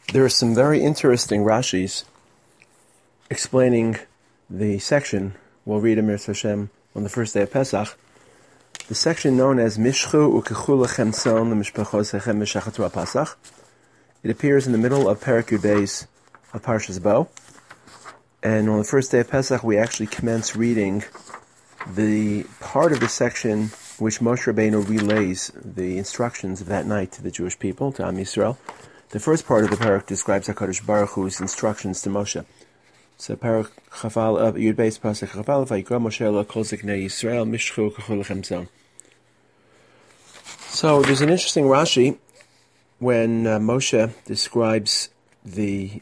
There are some very interesting Rashis explaining the section we'll read Amir Hashem on the first day of Pesach. The section known as Mishchu Ukechu Lechem Tzon L'Mishpachos Echem Meshachatu HaPasach. It appears in the middle of Perek Yud Beis of Parshas Bo. And on the first day of Pesach, we actually commence reading the part of the section which Moshe Rabbeinu relays the instructions of that night to the Jewish people, to Am Yisrael. The first part of the parak describes HaKadosh Baruch Hu's instructions to Moshe. So parak Chafal Yud Beis Pasuk Chafal Vayikra Moshe Lo Kol Ziknei Yisrael Mishchu Kechol Lechem Tzon. So there's an interesting Rashi when Moshe describes the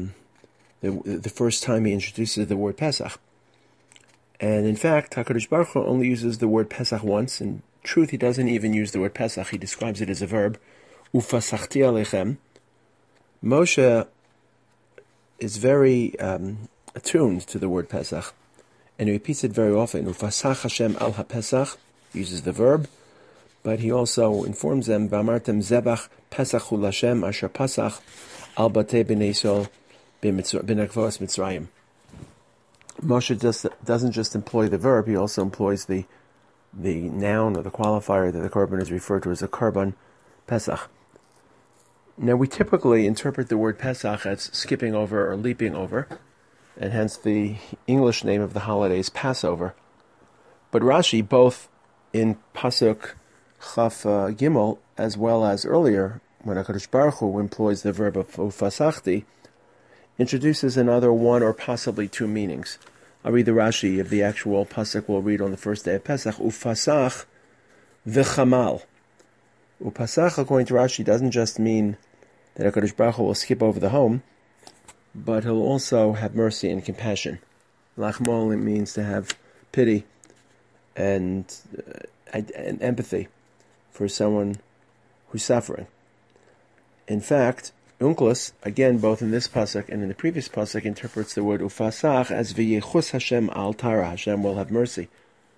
first time he introduces the word Pesach. And in fact, HaKadosh Baruch Hu only uses the word Pesach once. In truth, he doesn't even use the word Pesach. He describes it as a verb. Ufasachti alechem. Moshe is very attuned to the word Pesach, and he repeats it very often. Ufasach Hashem al haPesach, uses the verb, but he also informs them, V'amartem zebach Pesach hu Hashem asher Pasach al batei b'nei Yisrael b'nekvos Mitzrayim. Moshe doesn't just employ the verb, he also employs the noun or the qualifier that the korban is referred to as a korban Pesach. Now, we typically interpret the word Pesach as skipping over or leaping over, and hence the English name of the holiday is Passover. But Rashi, both in Pasuk Chaf Gimel, as well as earlier, when HaKadosh Baruch Hu employs the verb of Ufasachti, introduces another one or possibly two meanings. I'll read the Rashi of the actual Pasuk we'll read on the first day of Pesach. Ufasach v'chamal. Upasach, according to Rashi, doesn't just mean that HaKadosh Baruch Hu will skip over the home, but he'll also have mercy and compassion. Lachmol means to have pity and empathy for someone who's suffering. In fact, Unklos, again, both in this pasuk and in the previous pasuk, interprets the word Ufasach as V'yechus Hashem al Tara, Hashem will have mercy.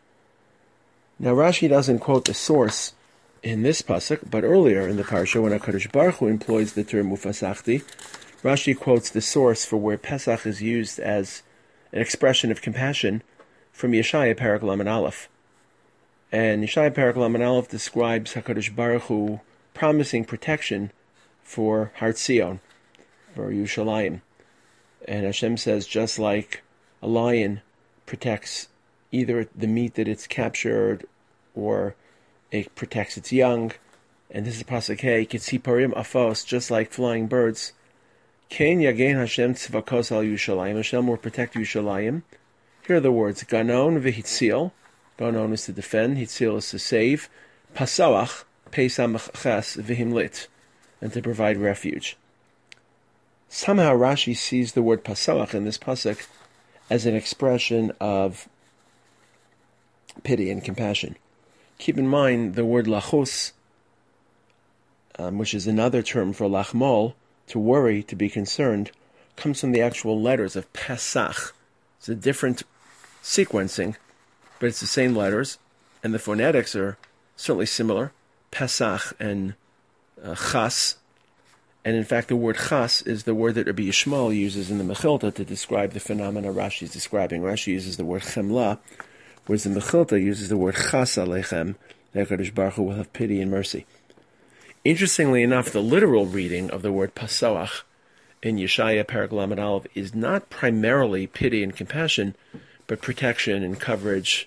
Now Rashi doesn't quote the source in this pasuk, but earlier in the parsha, when HaKadosh Baruch Hu employs the term Ufasachti, Rashi quotes the source for where Pesach is used as an expression of compassion from Yeshaya Perek Lamed Aleph. And Yeshaya Perek Lamed Aleph describes HaKadosh Baruch Hu promising protection for Har Tzion, for Yerushalayim. And Hashem says, just like a lion protects either the meat that it's captured or it protects its young, and this is Pasuk Hey, Kitziparim Afos, just like flying birds. Kein Yagein Hashem Tzvakos al Yerushalayim, Hashem will protect Yerushalayim. Here are the words, Ganon v'hitzil, Ganon is to defend, Hitzil is to save, Pasawach, Pesam Ches v'himlit, and to provide refuge. Somehow Rashi sees the word Pasawach in this Pasuk as an expression of pity and compassion. Keep in mind the word lachus, which is another term for lachmol, to worry, to be concerned, comes from the actual letters of Pesach. It's a different sequencing, but it's the same letters, and the phonetics are certainly similar, Pesach and chas. And in fact, the word chas is the word that Rabbi Yishmael uses in the Mechilta to describe the phenomena Rashi is describing. Rashi uses the word chemla, whereas the Mechilta uses the word chas alechem, that HaKadosh Baruch Hu will have pity and mercy. Interestingly enough, the literal reading of the word pasawach in Yeshaya Perek Lamed Aleph is not primarily pity and compassion, but protection and coverage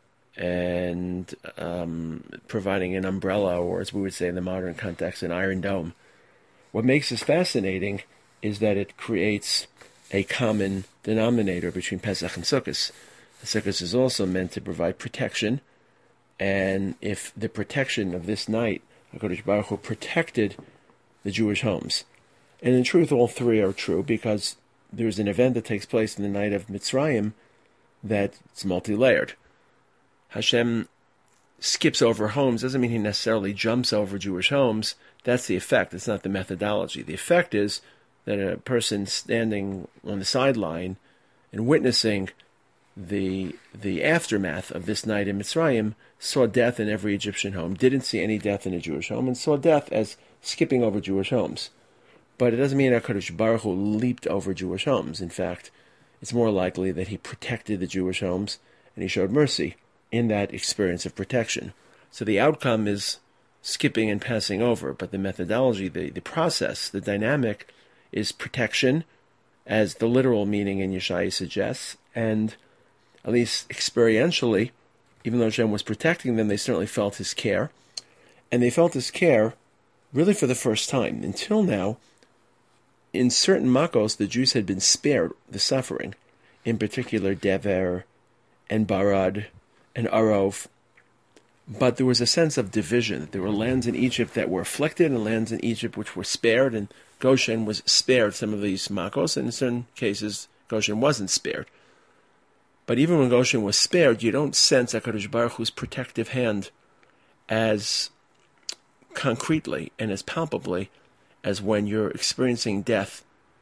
and providing an umbrella, or as we would say in the modern context, an iron dome. What makes this fascinating is that it creates a common denominator between Pesach and Sukkot. Sukkot is also meant to provide protection, and if the protection of this night, HaKadosh Baruch Hu protected the Jewish homes. And in truth, all three are true, because there's an event that takes place in the night of Mitzrayim that's multi-layered. Hashem skips over homes doesn't mean he necessarily jumps over Jewish homes. That's the effect. It's not the methodology. The effect is that a person standing on the sideline and witnessing the aftermath of this night in Mitzrayim saw death in every Egyptian home, didn't see any death in a Jewish home, and saw death as skipping over Jewish homes. But it doesn't mean HaKadosh Baruch Hu leaped over Jewish homes. In fact, it's more likely that he protected the Jewish homes and he showed mercy in that experience of protection. So the outcome is skipping and passing over, but the methodology, the process, the dynamic is protection, as the literal meaning in Yeshaya suggests, and at least experientially, even though Hashem was protecting them, they certainly felt his care. And they felt his care really for the first time. Until now, in certain Makos, the Jews had been spared the suffering, in particular Dever and Barad and Arov. But there was a sense of division. There were lands in Egypt that were afflicted and lands in Egypt which were spared, and Goshen was spared some of these Makos, and in certain cases Goshen wasn't spared. But even when Goshen was spared, you don't sense HaKadosh Baruch Hu's protective hand as concretely and as palpably as when you're experiencing death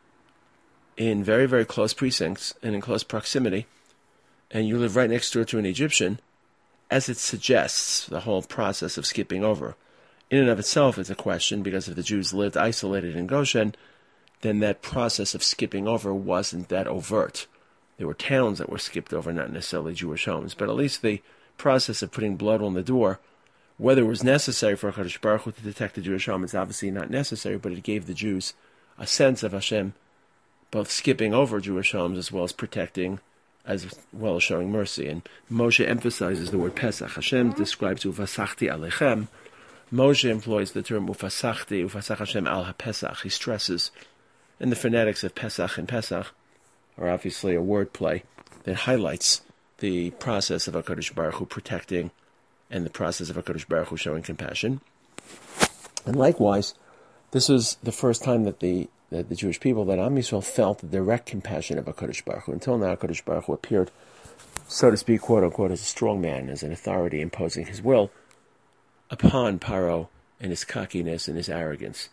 in very, very close precincts and in close proximity, and you live right next door to an Egyptian, as it suggests, the whole process of skipping over. In and of itself, it's a question, because if the Jews lived isolated in Goshen, then that process of skipping over wasn't that overt. There were towns that were skipped over, not necessarily Jewish homes, but at least the process of putting blood on the door, whether it was necessary for HaKadosh Baruch Hu to detect the Jewish home, is obviously not necessary, but it gave the Jews a sense of Hashem both skipping over Jewish homes as well as protecting, as well as showing mercy. And Moshe emphasizes the word Pesach. Hashem describes Uvasachti Alechem. Moshe employs the term Ufasachti, Ufasach Hashem al HaPesach. He stresses, and the phonetics of Pesach and Pesach are obviously a wordplay that highlights the process of HaKadosh Baruch Hu protecting and the process of HaKadosh Baruch Hu showing compassion. And likewise, this was the first time that the Jewish people, that Am Yisrael, felt the direct compassion of HaKadosh Baruch Hu. Until now, HaKadosh Baruch Hu appeared, so to speak, quote-unquote, as a strong man, as an authority imposing his will upon Paro and his cockiness and his arrogance.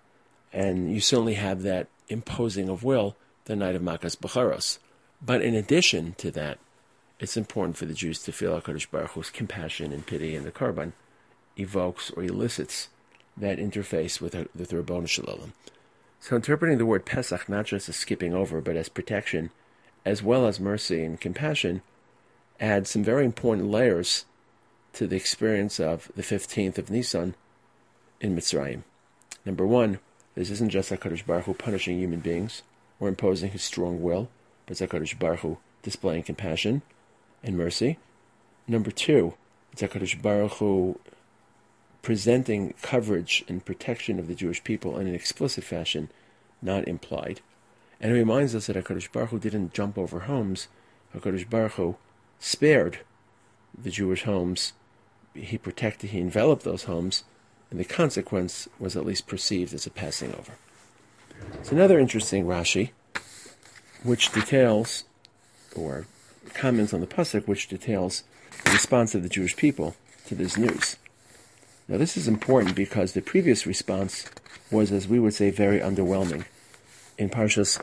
And you certainly have that imposing of will the night of Makas Becharos. But in addition to that, it's important for the Jews to feel HaKadosh Baruch Hu's compassion and pity, and the Korban evokes or elicits that interface with the Ribono Shel Olam. So interpreting the word Pesach not just as skipping over, but as protection, as well as mercy and compassion, adds some very important layers to the experience of the 15th of Nisan in Mitzrayim. Number one, this isn't just HaKadosh Baruch Hu punishing human beings or imposing his strong will, but it's HaKadosh Baruch Hu displaying compassion and mercy. Number two, it's HaKadosh Baruch Hu presenting coverage and protection of the Jewish people in an explicit fashion, not implied. And it reminds us that HaKadosh Baruch Hu didn't jump over homes. HaKadosh Baruch Hu spared the Jewish homes. He protected, he enveloped those homes, and the consequence was at least perceived as a passing over. It's another interesting Rashi, which details, or comments on the Pasuk, which details the response of the Jewish people to this news. Now this is important because the previous response was, as we would say, very underwhelming. In Parshas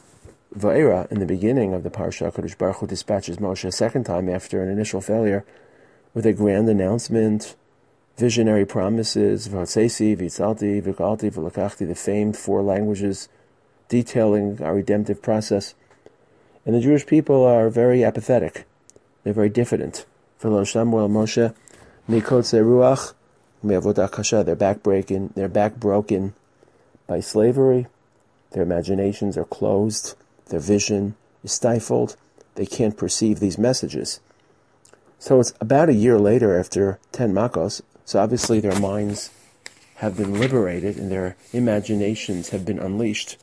Va'era, in the beginning of the Parsha, HaKadosh Baruch Hu dispatches Moshe a second time after an initial failure with a grand announcement, visionary promises, V'hotzesi, V'itzalti, V'galti, V'lakachti, the famed 4 languages detailing our redemptive process. And the Jewish people are very apathetic. They're very diffident. V'lo Shamuel Moshe, Mikotze Ruach, Me'avodah Kasha, they're back broken by slavery. Their imaginations are closed. Their vision is stifled. They can't perceive these messages. So it's about a year later after 10 Makos, so obviously their minds have been liberated and their imaginations have been unleashed.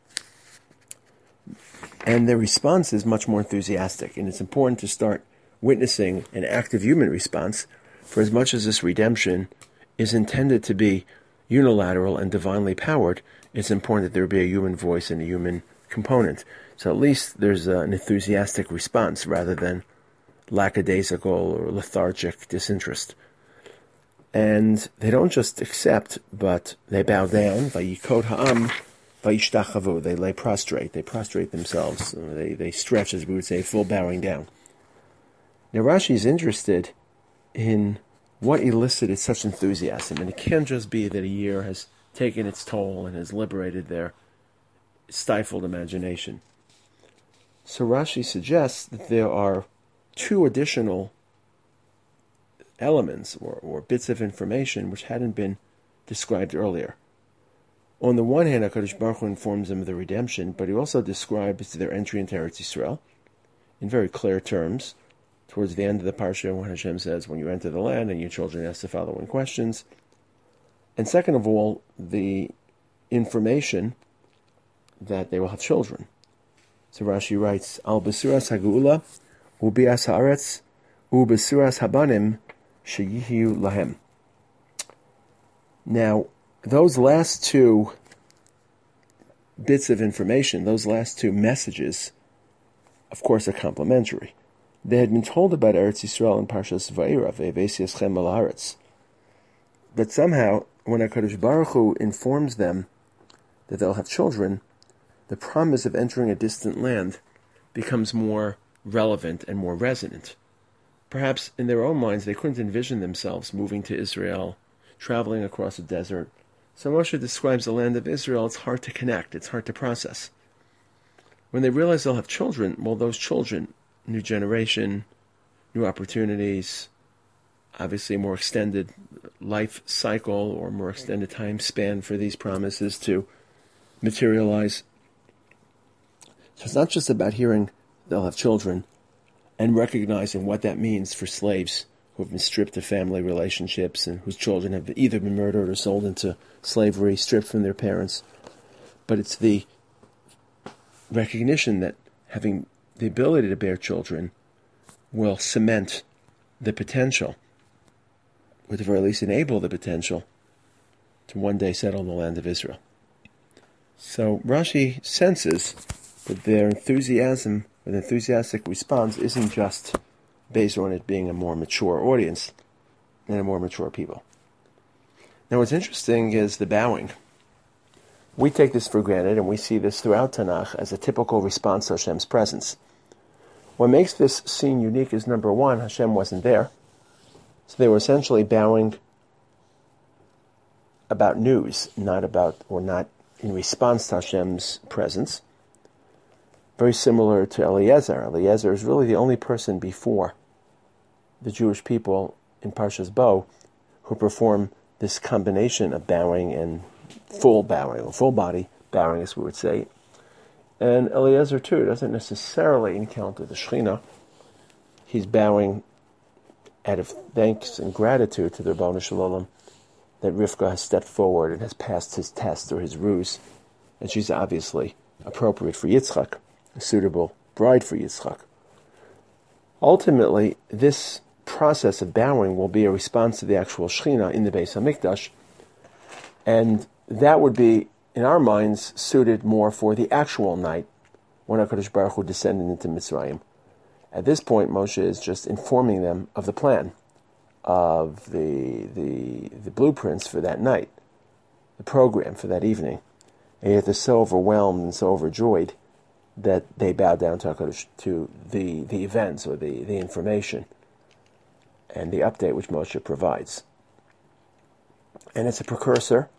And their response is much more enthusiastic. And it's important to start witnessing an active human response, for as much as this redemption is intended to be unilateral and divinely powered, it's important that there be a human voice and a human component. So at least there's an enthusiastic response rather than lackadaisical or lethargic disinterest. And they don't just accept, but they bow down. Vayikod ha'am, vayishtachavu. They lay prostrate. They prostrate themselves. They stretch, as we would say, full bowing down. Now Rashi is interested in what elicited such enthusiasm, and it can't just be that a year has taken its toll and has liberated their stifled imagination. So Rashi suggests that there are two additional elements or bits of information which hadn't been described earlier. On the one hand, HaKadosh Baruch Hu informs them of the redemption, but he also describes their entry into Eretz Yisrael in very clear terms. Towards the end of the parsha, when Hashem says, when you enter the land and your children ask the following questions. And second of all, the information that they will have children. So Rashi writes, Al Besuras Hagula, Ubias Haaretz, Ubesuras Habanim, Sheyihu Lahem. Now, those last two bits of information, those last two messages, of course, are complementary. They had been told about Eretz Yisrael in Parshas Va'era, Ve'evesi Eschem al Haaretz. But somehow, when HaKadosh Baruch Hu informs them that they'll have children, the promise of entering a distant land becomes more relevant and more resonant. Perhaps in their own minds they couldn't envision themselves moving to Israel, traveling across a desert. So Moshe describes the land of Israel, it's hard to connect, it's hard to process. When they realize they'll have children, well, those children, new generation, new opportunities, obviously a more extended life cycle or more extended time span for these promises to materialize. So it's not just about hearing they'll have children and recognizing what that means for slaves who have been stripped of family relationships and whose children have either been murdered or sold into slavery, stripped from their parents. But it's the recognition that having the ability to bear children will cement the potential, or at the very least enable the potential, to one day settle in the land of Israel. So Rashi senses that their enthusiasm, or the enthusiastic response, isn't just based on it being a more mature audience and a more mature people. Now what's interesting is the bowing. We take this for granted, and we see this throughout Tanakh as a typical response to Hashem's presence. What makes this scene unique is, number one, Hashem wasn't there. So they were essentially bowing about news, not in response to Hashem's presence. Very similar to Eliezer. Eliezer is really the only person before the Jewish people in Parshas Bo who perform this combination of bowing and full bowing, or full body bowing, as we would say. And Eliezer, too, doesn't necessarily encounter the Shekhinah. He's bowing out of thanks and gratitude to the Ribono Shel Olam that Rivka has stepped forward and has passed his test or his ruse, and she's obviously appropriate for Yitzchak, a suitable bride for Yitzchak. Ultimately, this process of bowing will be a response to the actual Shekhinah in the Beis HaMikdash, and that would be, in our minds, suited more for the actual night when HaKadosh Baruch Hu descended into Mitzrayim. At this point, Moshe is just informing them of the plan, of the blueprints for that night, the program for that evening. And yet they're so overwhelmed and so overjoyed that they bow down to HaKadosh, to the events or the information and the update which Moshe provides. And it's a precursor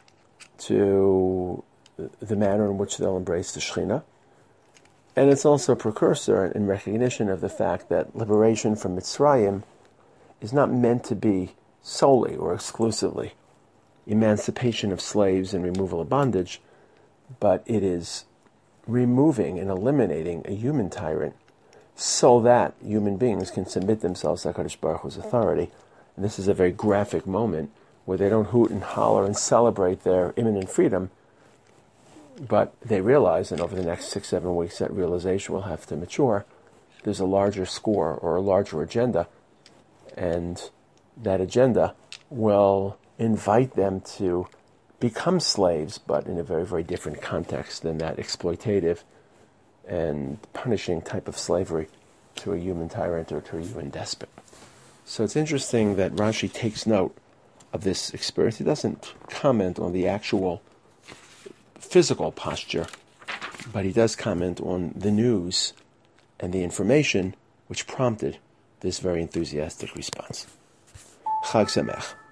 to the manner in which they'll embrace the Shekhinah. And it's also a precursor in recognition of the fact that liberation from Mitzrayim is not meant to be solely or exclusively emancipation of slaves and removal of bondage, but it is removing and eliminating a human tyrant so that human beings can submit themselves to HaKadosh Baruch Hu's authority. And this is a very graphic moment where they don't hoot and holler and celebrate their imminent freedom, but they realize, and over the next 6-7 weeks that realization will have to mature, there's a larger score or a larger agenda, and that agenda will invite them to become slaves, but in a very, very different context than that exploitative and punishing type of slavery to a human tyrant or to a human despot. So it's interesting that Rashi takes note of this experience. He doesn't comment on the actual physical posture, but he does comment on the news and the information which prompted this very enthusiastic response. Chag Sameach.